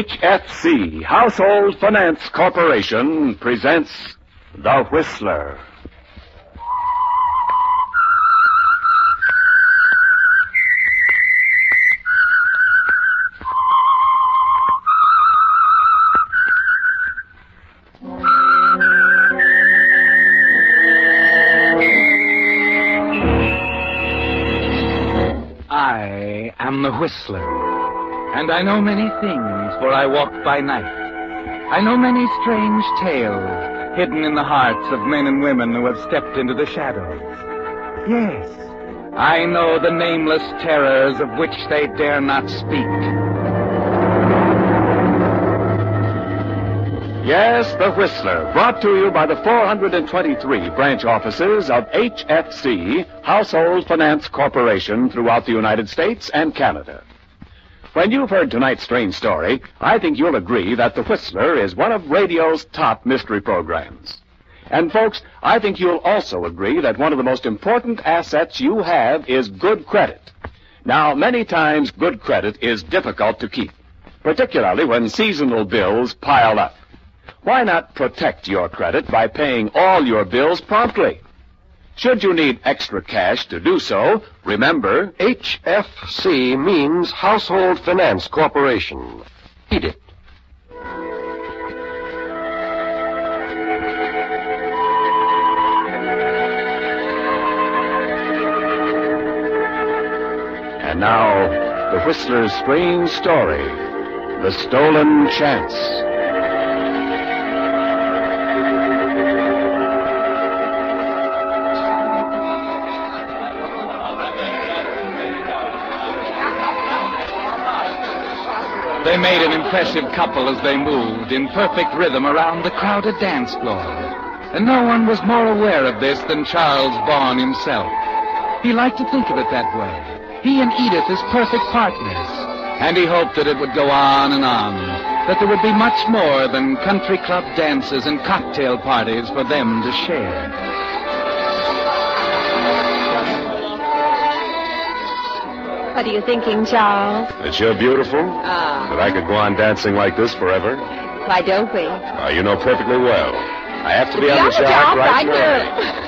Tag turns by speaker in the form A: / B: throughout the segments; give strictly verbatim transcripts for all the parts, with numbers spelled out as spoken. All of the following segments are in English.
A: H F C, Household Finance Corporation, presents The Whistler.
B: I am the Whistler, and I know many things, for I walk by night. I know many strange tales hidden in the hearts of men and women who have stepped into the shadows. Yes, I know the nameless terrors of which they dare not speak.
A: Yes, The Whistler, brought to you by the four hundred twenty-three branch offices of H F C, Household Finance Corporation, throughout the United States and Canada. When you've heard tonight's strange story, I think you'll agree that The Whistler is one of radio's top mystery programs. And folks, I think you'll also agree that one of the most important assets you have is good credit. Now, many times good credit is difficult to keep, particularly when seasonal bills pile up. Why not protect your credit by paying all your bills promptly? Should you need extra cash to do so, remember,
C: H F C means Household Finance Corporation. Read it.
A: And now, The Whistler's strange story, The Stolen Chance.
B: They made an impressive couple as they moved in perfect rhythm around the crowded dance floor. And no one was more aware of this than Charles Vaughan himself. He liked to think of it that way. He and Edith as perfect partners. And he hoped that it would go on and on, that there would be much more than country club dances and cocktail parties for them to share.
D: What are you thinking, Charles?
C: That you're beautiful?
D: Ah.
C: That I could go on dancing like this forever?
D: Why don't we?
C: Oh, you know perfectly well. I have to be
D: Be
C: on the job right
D: right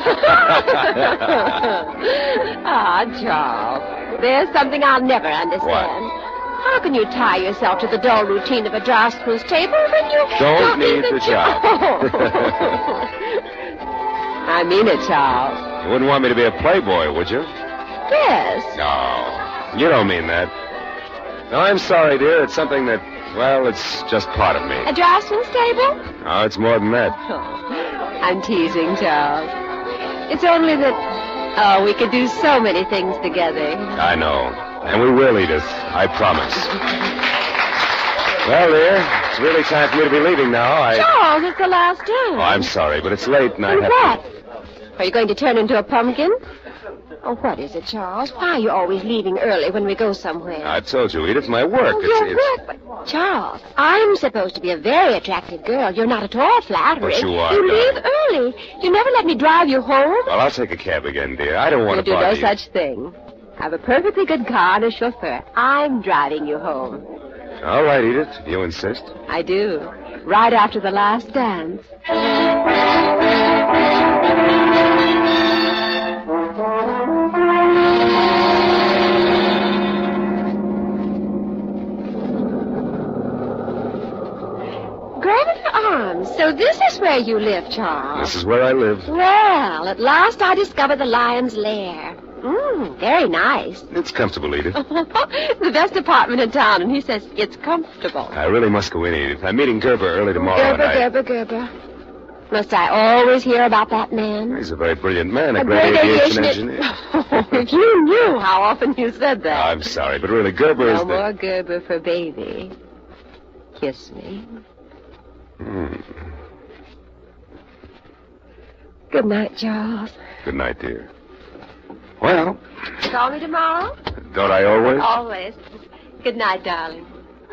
C: away.
D: Ah, Charles, there's something I'll never understand.
C: What?
D: How can you tie yourself to the dull routine of a draftsman's table when you
C: Don't need
D: even
C: the job.
D: I mean it, Charles.
C: You wouldn't want me to be a playboy, would you?
D: Yes.
C: No. You don't mean that. No, I'm sorry, dear. It's something that, well, it's just part of me.
D: A draftsman's table?
C: No, it's more than that.
D: Oh, I'm teasing, Charles. It's only that, oh, we could do so many things together.
C: I know. And we will, Edith. I promise. Well, dear, it's really time for me to be leaving now. I...
D: Charles, it's the last dance.
C: Oh, I'm sorry, but it's late and I
D: And
C: have
D: what?
C: to...
D: Are you going to turn into a pumpkin? Oh, what is it, Charles? Why are you always leaving early when we go somewhere?
C: I told you, Edith, my work.
D: Oh,
C: it's,
D: your
C: it's...
D: work, but Charles, I'm supposed to be a very attractive girl. You're not at all flattering.
C: But you are,
D: You
C: darling.
D: leave early. You never let me drive you home.
C: Well, I'll take a cab again, dear. I don't want
D: You
C: to
D: do
C: bother
D: no
C: you.
D: such thing. I have a perfectly good car and a chauffeur. I'm driving you home.
C: All right, Edith, if you insist.
D: I do. Right after the last dance. Arms. So this is where you live, Charles.
C: This is where I live.
D: Well, at last I discovered the lion's lair. Mmm, very nice.
C: It's comfortable, Edith.
D: The best apartment in town, and he says it's comfortable.
C: I really must go in, Edith. I'm meeting Gerber early tomorrow.
D: Gerber,
C: and I...
D: Gerber, Gerber. Must I always hear about that man?
C: He's a very brilliant man, a,
D: A
C: great,
D: great
C: aviation
D: aviation
C: engineer.
D: If you knew how often you said
C: Oh,
D: that.
C: I'm sorry, but really, Gerber
D: No
C: is the...
D: more Gerber for baby. Kiss me.
C: Hmm.
D: Good night, Charles.
C: Good night, dear. Well,
D: Call me tomorrow?
C: don't I always?
D: Always. Good night, darling.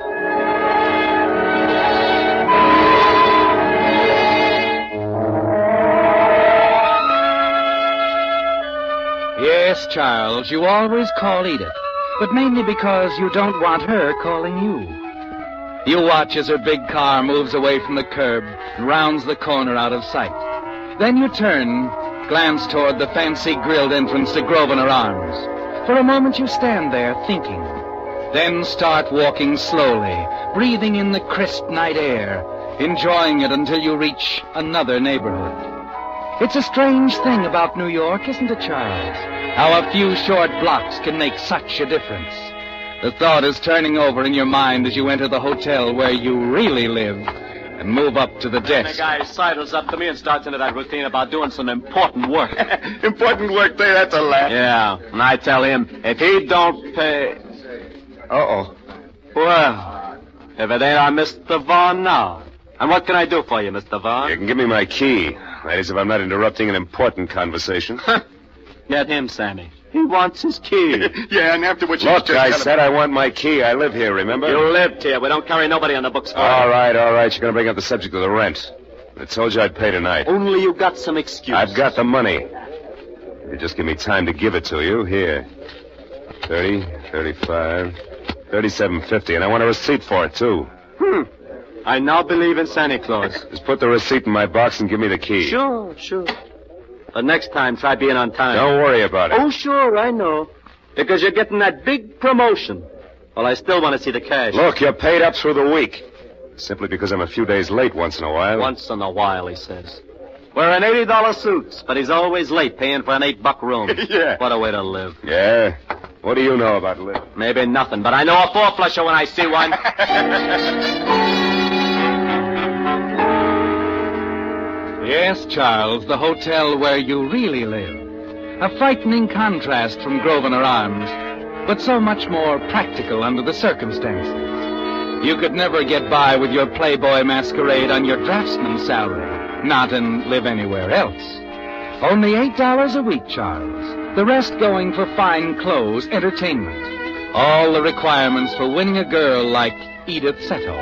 B: Yes, Charles, you always call Edith, but mainly because you don't want her calling you. You watch as her big car moves away from the curb and rounds the corner out of sight. Then you turn, glance toward the fancy grilled entrance to Grosvenor Arms. For a moment you stand there thinking. Then start walking slowly, breathing in the crisp night air, enjoying it until you reach another neighborhood. It's a strange thing about New York, isn't it, Charles? How a few short blocks can make such a difference. The thought is turning over in your mind as you enter the hotel where you really live and move up to the desk.
E: The guy sidles up to me and starts into that routine about doing some important work.
C: Important work there, that's a laugh.
E: Yeah, and I tell him, if he don't pay...
C: Uh-oh.
E: Well, if it ain't our Mister Vaughn now. And what can I do for you, Mister Vaughn?
C: You can give me my key. That is, if I'm not interrupting an important conversation.
E: Get him, Sammy. He wants his key.
C: Yeah, and after what you Look, I said I want my key. I live here, remember?
E: You lived here. We don't carry nobody on the books for
C: All right, all right. You're going to bring up the subject of the rent. I told you I'd pay tonight.
E: Only you got some excuse.
C: I've got the money. You just give me time to give it to you. Here. Thirty, thirty-five, thirty-seven fifty, and I want a receipt for it, too.
E: Hmm. I now believe in Santa Claus.
C: Just put the receipt in my box and give me the key.
E: Sure, sure. But next time, try being on time.
C: Don't worry about it.
E: Oh, sure, I know. Because you're getting that big promotion. Well, I still want to see the cash.
C: Look, you're paid up through the week. Simply because I'm a few days late once in a while.
E: Once in a while, he says. Wearing eighty dollar suits, but he's always late paying for an eight-buck room.
C: Yeah.
E: What a way to live.
C: Yeah? What do you know about living?
E: Maybe nothing, but I know a four-flusher when I see one.
B: Yes, Charles, the hotel where you really live. A frightening contrast from Grosvenor Arms, but so much more practical under the circumstances. You could never get by with your Playboy masquerade on your draftsman's salary, not and live anywhere else. Only eight dollars a week, Charles. The rest going for fine clothes, entertainment. All the requirements for winning a girl like Edith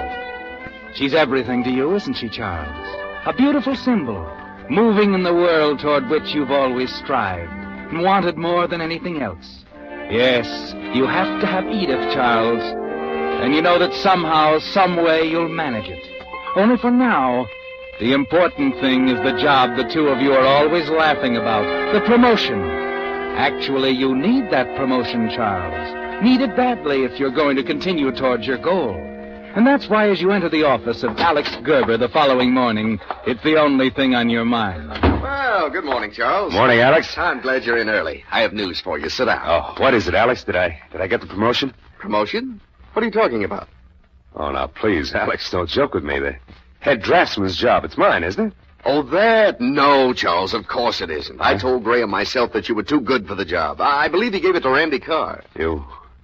B: Seto. She's everything to you, isn't she, Charles? A beautiful symbol, moving in the world toward which you've always strived and wanted more than anything else. Yes, you have to have Edith, Charles. And you know that somehow, some way, you'll manage it. Only for now, the important thing is the job the two of you are always laughing about, the promotion. Actually, you need that promotion, Charles. Need it badly if you're going to continue towards your goal. And that's why as you enter the office of Alex Gerber the following morning, it's the only thing on your mind.
F: Well, good morning, Charles.
C: Morning, Alex.
F: I'm glad you're in early. I have news for you. Sit down.
C: Oh, what is it, Alex? Did I did I get the promotion?
F: Promotion? What are you talking about?
C: Oh, now, please, Alex, don't joke with me. The head draftsman's job, it's mine, isn't it?
F: Oh, that? No, Charles, of course it isn't. I told Graham myself that you were too good for the job. I believe he gave it to Randy Carr.
C: You...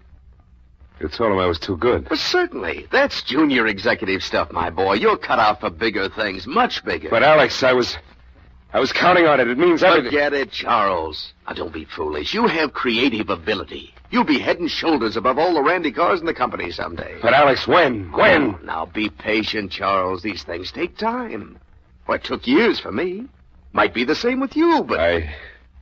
C: You told him I was too good.
F: Well, certainly. That's junior executive stuff, my boy. You're cut out for bigger things, much bigger.
C: But, Alex, I was... I was counting on it. It means everything.
F: Forget it, Charles. Now, don't be foolish. You have creative ability. You'll be head and shoulders above all the Randy Carrs in the company someday.
C: But, Alex, when? When?
F: Oh, now, be patient, Charles. These things take time. Well, it took years for me. Might be the same with you, but...
C: I...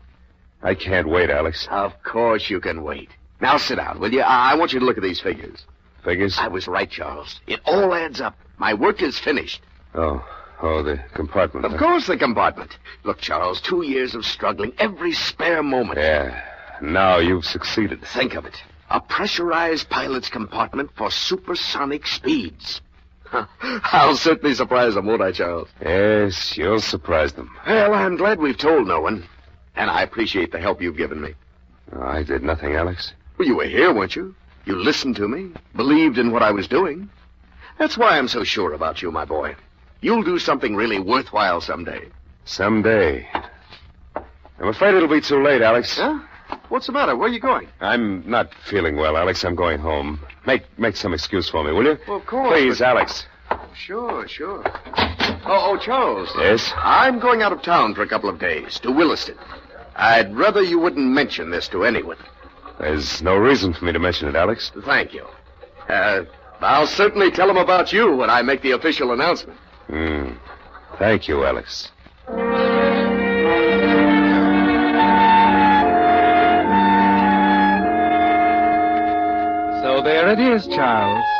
C: I can't wait, Alex.
F: Of course you can wait. Now sit down, will you? I I want you to look at these figures.
C: Figures?
F: I was right, Charles. It all adds up. My work is finished.
C: Oh, oh, the compartment.
F: Of
C: huh?
F: course, the compartment. Look, Charles, two years of struggling, every spare moment.
C: Yeah. Now you've succeeded.
F: Think of it. A pressurized pilot's compartment for supersonic speeds. I'll certainly surprise them, won't I, Charles?
C: Yes, you'll surprise them.
F: Well, I'm glad we've told no one. And I appreciate the help you've given me.
C: Oh, I did nothing, Alex.
F: Well, you were here, weren't you? You listened to me, believed in what I was doing. That's why I'm so sure about you, my boy. You'll do something really worthwhile someday.
C: Someday. I'm afraid it'll be too late, Alex.
F: Huh? What's the matter? Where are you going?
C: I'm not feeling well, Alex. I'm going home. Make make some excuse for me, will you?
F: Well, of course.
C: Please,
F: but...
C: Alex.
F: Sure, sure. Oh, oh, Charles.
C: Yes?
F: I'm going out of town for a couple of days, to Williston. I'd rather you wouldn't mention this to anyone.
C: There's no reason for me to mention it, Alex.
F: Thank you. Uh, I'll certainly tell them about you when I make the official announcement.
C: Hmm. Thank you, Alex.
B: So there it is, Charles.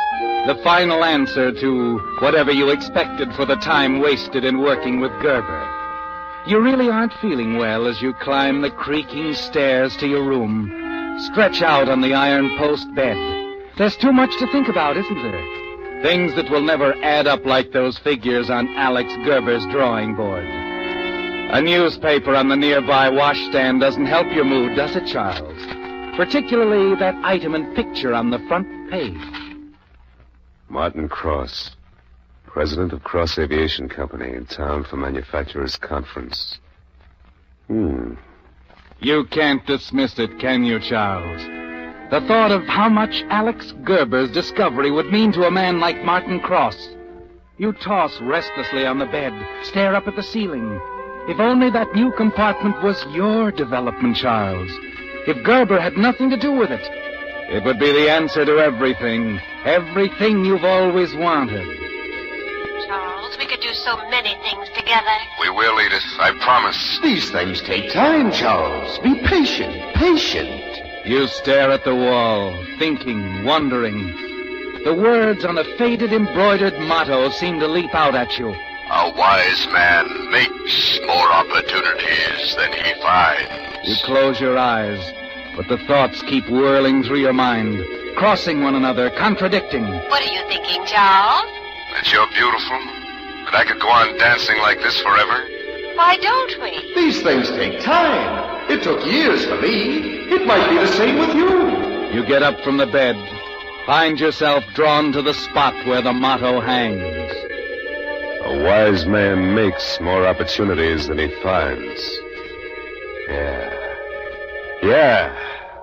B: The final answer to whatever you expected for the time wasted in working with Gerber. You really aren't feeling well as you climb the creaking stairs to your room. Stretch out on the iron post bed. There's too much to think about, isn't there? Things that will never add up like those figures on Alex Gerber's drawing board. A newspaper on the nearby washstand doesn't help your mood, does it, Charles? Particularly that item and picture on the front page.
C: Martin Cross, president of Cross Aviation Company, in town for manufacturers' conference. Hmm.
B: You can't dismiss it, can you, Charles? The thought of how much Alex Gerber's discovery would mean to a man like Martin Cross. You toss restlessly on the bed, stare up at the ceiling. If only that new compartment was your development, Charles. If Gerber had nothing to do with it. It would be the answer to everything. Everything you've always wanted.
G: Charles, we could do so many things together.
C: We will, Edith. I promise.
F: These things take time, Charles. Be patient, patient.
B: You stare at the wall, thinking, wondering. The words on a faded embroidered motto seem to leap out at you.
C: A wise man makes more opportunities than he finds.
B: You close your eyes, but the thoughts keep whirling through your mind, crossing one another, contradicting.
G: What are you thinking, Charles?
C: That you're beautiful, and I could go on dancing like this forever.
G: Why don't we?
F: These things take time. It took years for me. It might be the same with you.
B: You get up from the bed, find yourself drawn to the spot where the motto hangs.
C: A wise man makes more opportunities than he finds. Yeah. Yeah.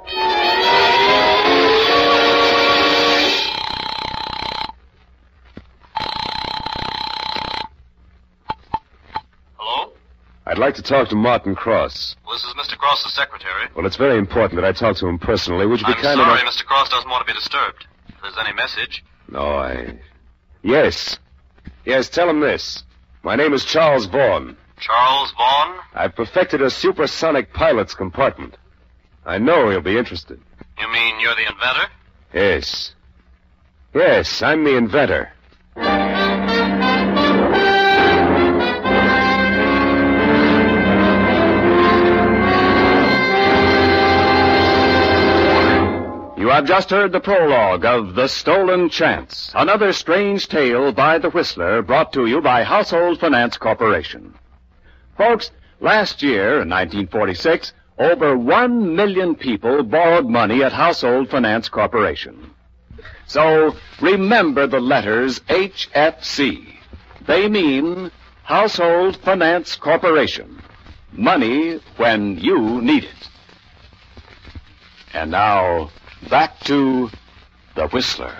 E: Hello?
C: I'd like to talk to Martin Cross.
E: Well, this is Mister Cross's secretary.
C: Well, it's very important that I talk to him personally. Would you be
E: I'm
C: kind
E: sorry,
C: enough...
E: Mister Cross doesn't want to be disturbed. If there's any message.
C: No, I... Yes. Yes, tell him this. My name is Charles Vaughn.
E: Charles Vaughn?
C: I've perfected a supersonic pilot's compartment. I know he'll be interested.
E: You mean you're the inventor?
C: Yes. Yes, I'm the inventor.
A: You have just heard the prologue of The Stolen Chance, another strange tale by the Whistler, brought to you by Household Finance Corporation. Folks, last year, in nineteen forty-six, over one million people borrowed money at Household Finance Corporation. So, remember the letters H F C. They mean Household Finance Corporation. Money when you need it. And now, back to The Whistler.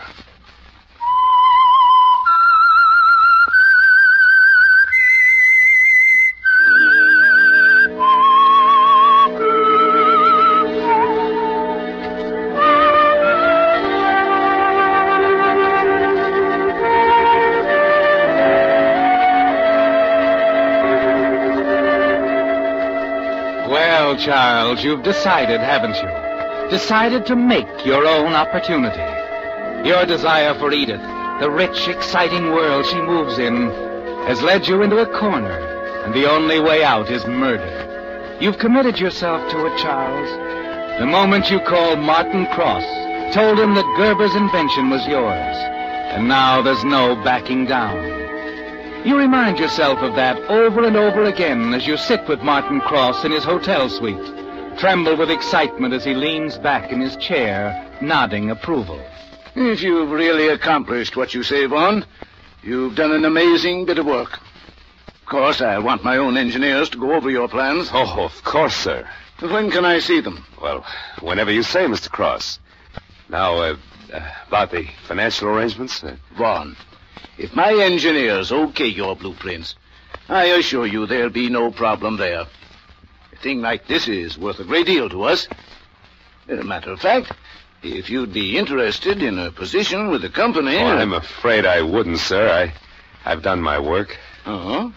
B: Well, Charles, you've decided, haven't you? Decided to make your own opportunity. Your desire for Edith, the rich, exciting world she moves in, has led you into a corner, and the only way out is murder. You've committed yourself to it, Charles. The moment you called Martin Cross, told him that Gerber's invention was yours, and now there's no backing down. You remind yourself of that over and over again as you sit with Martin Cross in his hotel suite, tremble with excitement as he leans back in his chair, nodding approval.
H: If you've really accomplished what you say, Vaughn, you've done an amazing bit of work. Of course, I want my own engineers to go over your plans.
C: Oh, of course, sir.
H: When can I see them?
C: Well, whenever you say, Mister Cross. Now, uh, uh, about the financial arrangements? Uh...
H: Vaughn, if my engineers okay your blueprints, I assure you there'll be no problem there. A thing like this is worth a great deal to us. As a matter of fact, if you'd be interested in a position with the company...
C: Oh, I'm afraid I wouldn't, sir. I, I've done my work.
H: Uh-huh.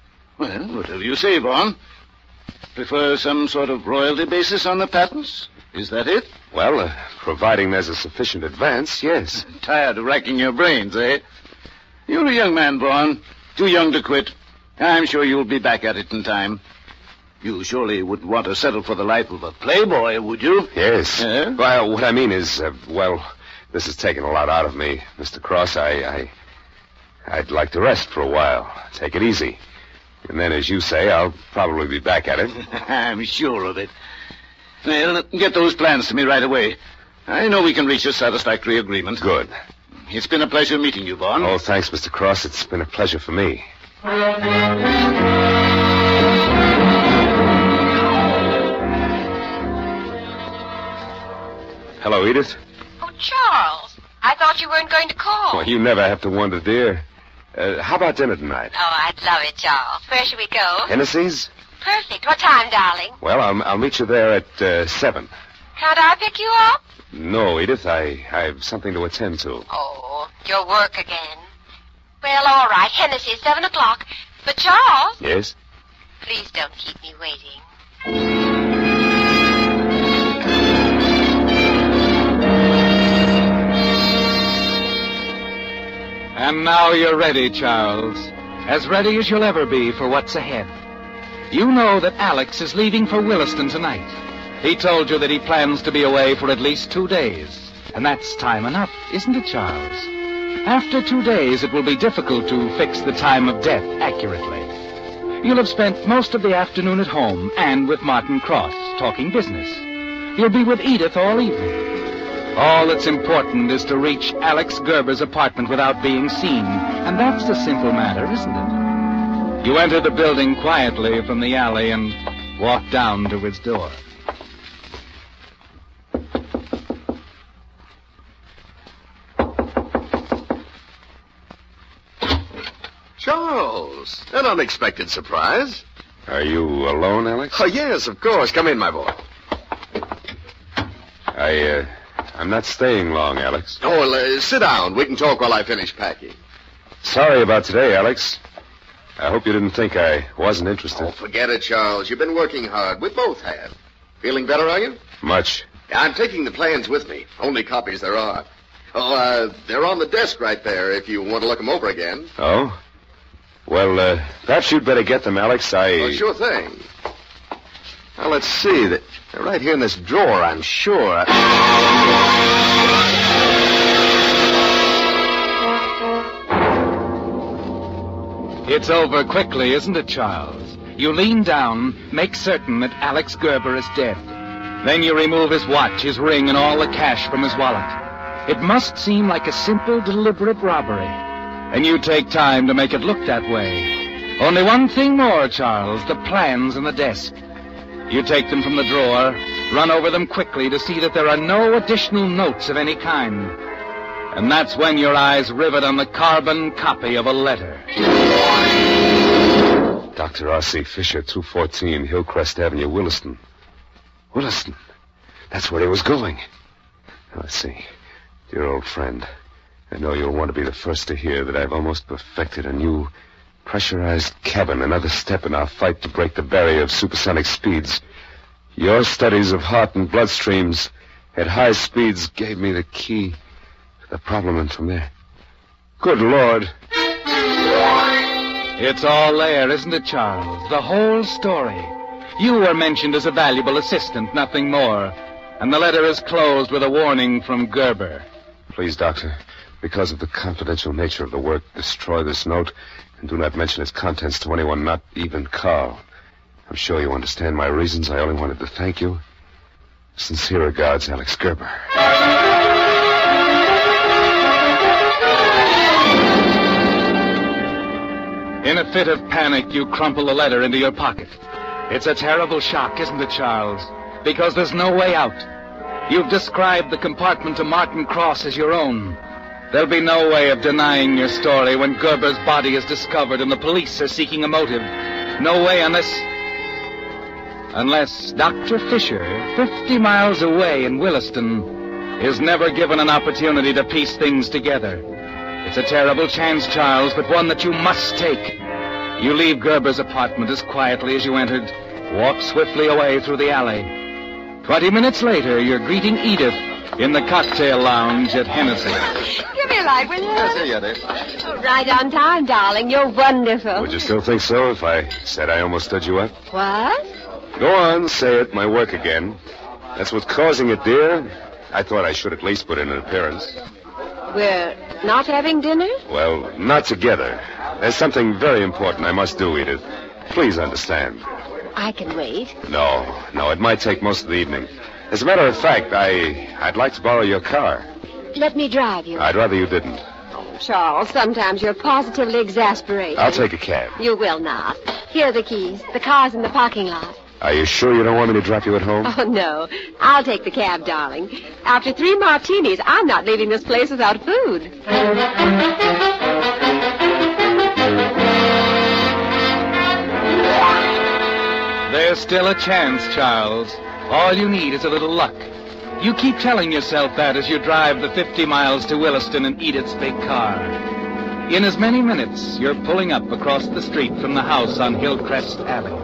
H: Well, whatever you say, Vaughn. Prefer some sort of royalty basis on the patents? Is that it?
C: Well, uh, providing there's a sufficient advance, yes.
H: Tired of racking your brains, eh? You're a young man, Vaughn. Too young to quit. I'm sure you'll be back at it in time. You surely wouldn't want to settle for the life of a playboy, would you?
C: Yes.
H: Eh?
C: Well, what I mean is, uh, well, this has taken a lot out of me, Mister Cross. I, I, I'd like to rest for a while. Take it easy. And then, as you say, I'll probably be back at it.
H: I'm sure of it. Well, get those plans to me right away. I know we can reach a satisfactory agreement.
C: Good.
H: It's been a pleasure meeting you, Vaughn.
C: Oh, thanks, Mister Cross. It's been a pleasure for me. Hello, Edith.
G: Oh, Charles, I thought you weren't going to call.
C: Well, you never have to wonder, dear. Uh, how about dinner tonight?
G: Oh, I'd love it, Charles. Where should we go?
C: Hennessy's?
G: Perfect. What time, darling?
C: Well, I'll, I'll meet you there at uh, seven.
G: Can't I pick you up?
C: No, Edith, I, I have something to attend to.
G: Oh, your work again. Well, all right. Hennessy, seven o'clock. But, Charles...
C: Yes?
G: Please don't keep me waiting.
B: And now you're ready, Charles. As ready as you'll ever be for what's ahead. You know that Alex is leaving for Williston tonight. He told you that he plans to be away for at least two days. And that's time enough, isn't it, Charles? After two days, it will be difficult to fix the time of death accurately. You'll have spent most of the afternoon at home and with Martin Cross, talking business. You'll be with Edith all evening. All that's important is to reach Alex Gerber's apartment without being seen. And that's a simple matter, isn't it? You enter the building quietly from the alley and walk down to his door.
F: Charles, an unexpected surprise.
C: Are you alone, Alex?
F: Oh, yes, of course. Come in, my boy.
C: I, uh, I'm not staying long, Alex.
F: Oh, well, uh, sit down. We can talk while I finish packing.
C: Sorry about today, Alex. I hope you didn't think I wasn't interested.
F: Oh, forget it, Charles. You've been working hard. We both have. Feeling better, are you?
C: Much.
F: I'm taking the plans with me. Only copies there are. Oh, uh, they're on the desk right there if you want to look them over again.
C: Oh? Well, uh, perhaps you'd better get them, Alex. I...
F: Oh, sure thing. Now, let's see. They're right here in this drawer, I'm sure.
B: It's over quickly, isn't it, Charles? You lean down, make certain that Alex Gerber is dead. Then you remove his watch, his ring, and all the cash from his wallet. It must seem like a simple, deliberate robbery. And you take time to make it look that way. Only one thing more, Charles, the plans in the desk. You take them from the drawer, run over them quickly to see that there are no additional notes of any kind. And that's when your eyes rivet on the carbon copy of a letter.
C: Doctor R C. Fisher, two fourteen, Hillcrest Avenue, Williston. Williston? That's where he was going. Let's see. Dear old friend, I know you'll want to be the first to hear that I've almost perfected a new pressurized cabin, another step in our fight to break the barrier of supersonic speeds. Your studies of heart and bloodstreams at high speeds gave me the key to the problem, and from there... Good Lord.
B: It's all there, isn't it, Charles? The whole story. You were mentioned as a valuable assistant, nothing more. And the letter is closed with a warning from Gerber.
C: Please, Doctor, because of the confidential nature of the work, destroy this note and do not mention its contents to anyone, not even Carl. I'm sure you understand my reasons. I only wanted to thank you. Sincere regards, Alex Gerber.
B: In a fit of panic, you crumple the letter into your pocket. It's a terrible shock, isn't it, Charles? Because there's no way out. You've described the compartment to Martin Cross as your own. There'll be no way of denying your story when Gerber's body is discovered and the police are seeking a motive. No way unless... Unless Doctor Fisher, fifty miles away in Williston, is never given an opportunity to piece things together. It's a terrible chance, Charles, but one that you must take. You leave Gerber's apartment as quietly as you entered, walk swiftly away through the alley. Twenty minutes later, you're greeting Edith in the cocktail lounge at Hennessy.
D: Give me a light, will you?
C: Yes, here you are, Dave.
D: Oh, right on time, darling. You're wonderful.
C: Would you still think so if I said I almost stood you up?
D: What?
C: Go on, say it. My work again. That's what's causing it, dear. I thought I should at least put in an appearance.
D: We're not having dinner?
C: Well, not together. There's something very important I must do, Edith. Please understand.
D: I can wait.
C: No, no, it might take most of the evening. As a matter of fact, I, I'd like to borrow your car.
D: Let me drive you.
C: I'd rather you didn't.
D: Charles, sometimes you're positively exasperating.
C: I'll take a cab.
D: You will not. Here are the keys. The car's in the parking lot.
C: Are you sure you don't want me to drop you at home?
D: Oh, no. I'll take the cab, darling. After three martinis, I'm not leaving this place without food.
B: There's still a chance, Charles. All you need is a little luck. You keep telling yourself that as you drive the fifty miles to Williston in Edith's big car. In as many minutes, you're pulling up across the street from the house on Hillcrest Avenue.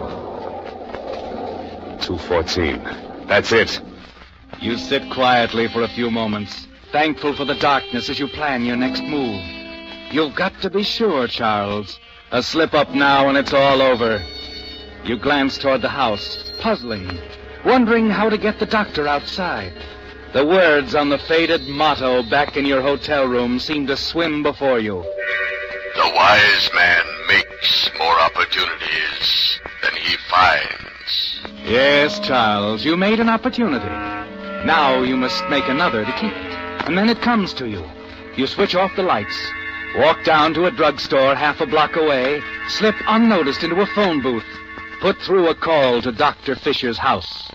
C: two fourteen. That's it.
B: You sit quietly for a few moments, thankful for the darkness as you plan your next move. You've got to be sure, Charles. A slip-up now and it's all over. You glance toward the house, puzzling, wondering how to get the doctor outside. The words on the faded motto back in your hotel room seem to swim before you.
F: The wise man makes more opportunities than he finds.
B: Yes, Charles, you made an opportunity. Now you must make another to keep it. And then it comes to you. You switch off the lights, walk down to a drugstore half a block away, slip unnoticed into a phone booth, put through a call to Doctor Fisher's house.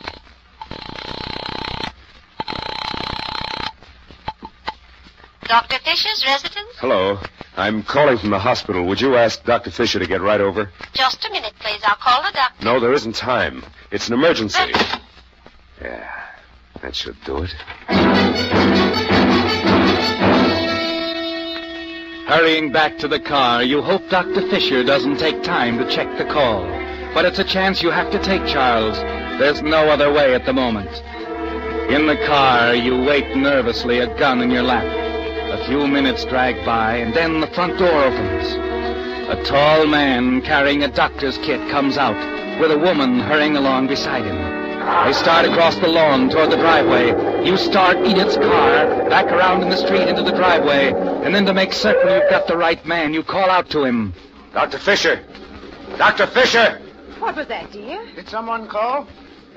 G: Doctor Fisher's residence?
C: Hello. I'm calling from the hospital. Would you ask Doctor Fisher to get right over?
G: Just a minute, please. I'll call the doctor.
C: No, there isn't time. It's an emergency. Yeah, that should do it.
B: Hurrying back to the car, you hope Doctor Fisher doesn't take time to check the call. But it's a chance you have to take, Charles. There's no other way at the moment. In the car, you wait nervously, a gun in your lap. A few minutes drag by, and then the front door opens. A tall man carrying a doctor's kit comes out, with a woman hurrying along beside him. They start across the lawn toward the driveway. You start Edith's car, back around in the street into the driveway, and then to make certain you've got the right man, you call out to him.
C: Doctor Fisher! Doctor Fisher!
D: What was that, dear?
H: Did someone call?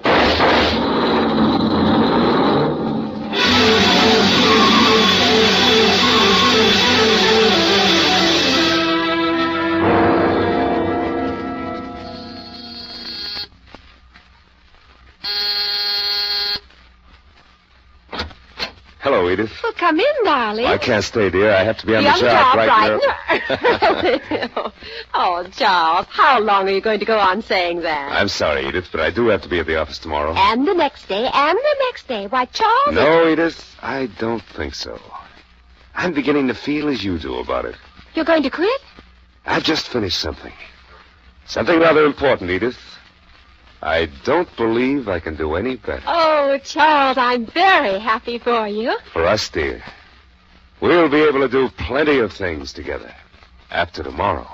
C: Hello, Edith.
D: Well, come in, darling.
C: I can't stay, dear. I have to be on
D: Be
C: the
D: on the
C: job
D: job
C: right
D: right now. Oh, Charles, how long are you going to go on saying that?
C: I'm sorry, Edith, but I do have to be at the office tomorrow.
D: And the next day, and the next day. Why, Charles...
C: No, Edith, I don't think so. I'm beginning to feel as you do about it.
D: You're going to quit?
C: I've just finished something. Something rather important, Edith. I don't believe I can do any better.
D: Oh, Charles, I'm very happy for you.
C: For us, dear. We'll be able to do plenty of things together after tomorrow.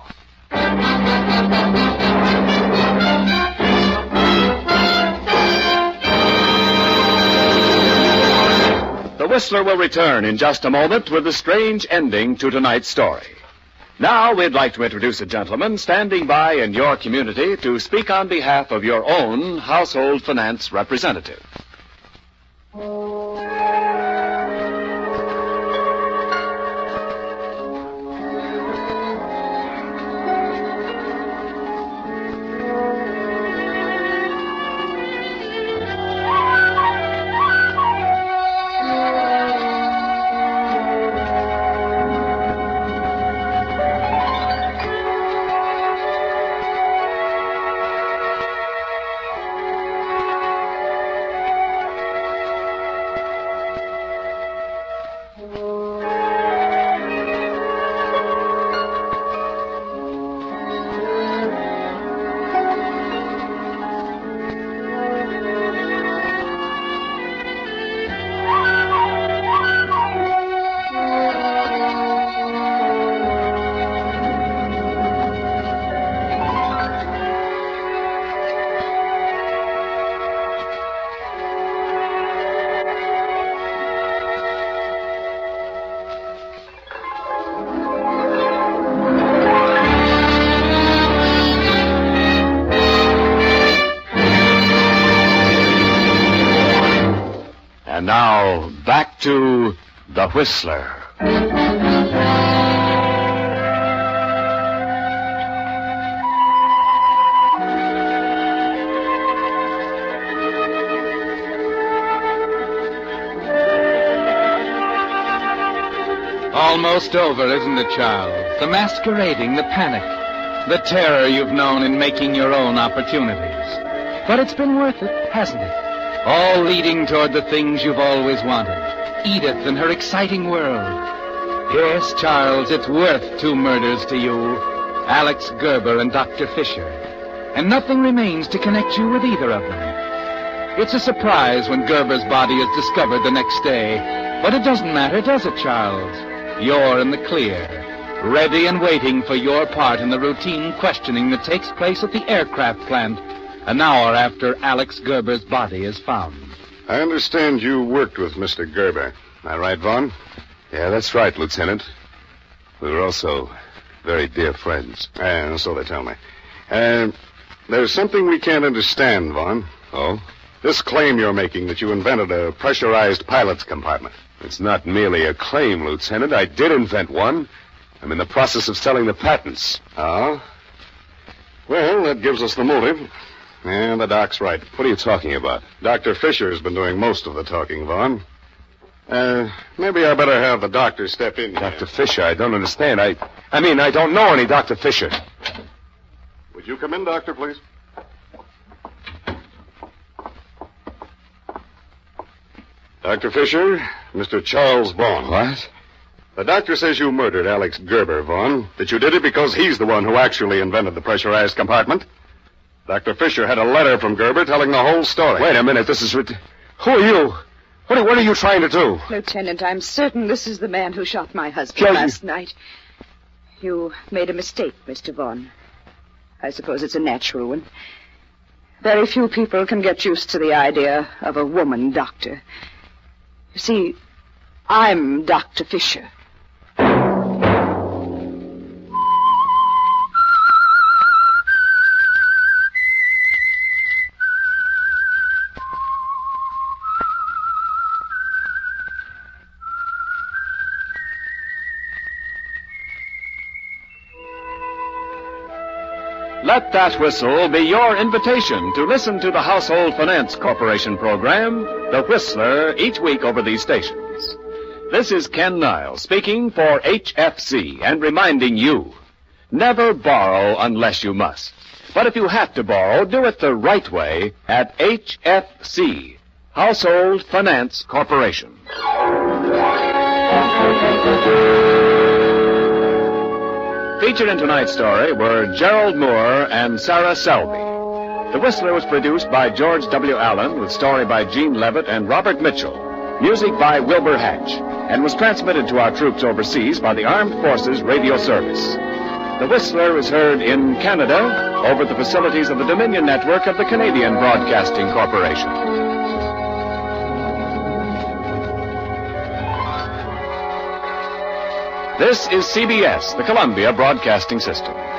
A: The Whistler will return in just a moment with a strange ending to tonight's story. Now we'd like to introduce a gentleman standing by in your community to speak on behalf of your own household finance representative. And now, back to The Whistler.
B: Almost over, isn't it, Charles? The masquerading, the panic, the terror you've known in making your own opportunities. But it's been worth it, hasn't it? All leading toward the things you've always wanted. Edith and her exciting world. Yes, Charles, it's worth two murders to you. Alex Gerber and Doctor Fisher. And nothing remains to connect you with either of them. It's a surprise when Gerber's body is discovered the next day. But it doesn't matter, does it, Charles? You're in the clear, ready and waiting for your part in the routine questioning that takes place at the aircraft plant an hour after Alex Gerber's body is found.
I: I understand you worked with Mister Gerber. Am I right, Vaughn?
C: Yeah, that's right, Lieutenant. We were also very dear friends.
I: And so they tell me. Uh, there's something we can't understand, Vaughn.
C: Oh?
I: This claim you're making that you invented a pressurized pilot's compartment.
C: It's not merely a claim, Lieutenant. I did invent one. I'm in the process of selling the patents.
I: Oh? Well, that gives us the motive. And the doc's right.
C: What are you talking about?
I: Doctor Fisher's been doing most of the talking, Vaughn. Uh, maybe I better have the doctor step in here.
C: Doctor Fisher, I don't understand. I, I mean, I don't know any Doctor Fisher.
I: Would you come in, Doctor, please? Doctor Fisher, Mister Charles Vaughn.
C: What?
I: The doctor says you murdered Alex Gerber, Vaughn. That you did it because he's the one who actually invented the pressurized compartment. Doctor Fisher had a letter from Gerber telling the whole story.
C: Wait a minute, this is... Rit- Who are you? What are, what are you trying to do?
J: Lieutenant, I'm certain this is the man who shot my husband
C: Joe,
J: last
C: you...
J: night. You made a mistake, Mister Vaughn. I suppose it's a natural one. Very few people can get used to the idea of a woman doctor. You see, I'm Doctor Fisher.
A: Let that whistle be your invitation to listen to the Household Finance Corporation program, The Whistler, each week over these stations. This is Ken Niles speaking for H F C and reminding you, never borrow unless you must. But if you have to borrow, do it the right way at H F C, Household Finance Corporation. Featured in tonight's story were Gerald Moore and Sarah Selby. The Whistler was produced by George W. Allen with story by Gene Levitt and Robert Mitchell. Music by Wilbur Hatch, and was transmitted to our troops overseas by the Armed Forces Radio Service. The Whistler is heard in Canada over the facilities of the Dominion Network of the Canadian Broadcasting Corporation. This is C B S, the Columbia Broadcasting System.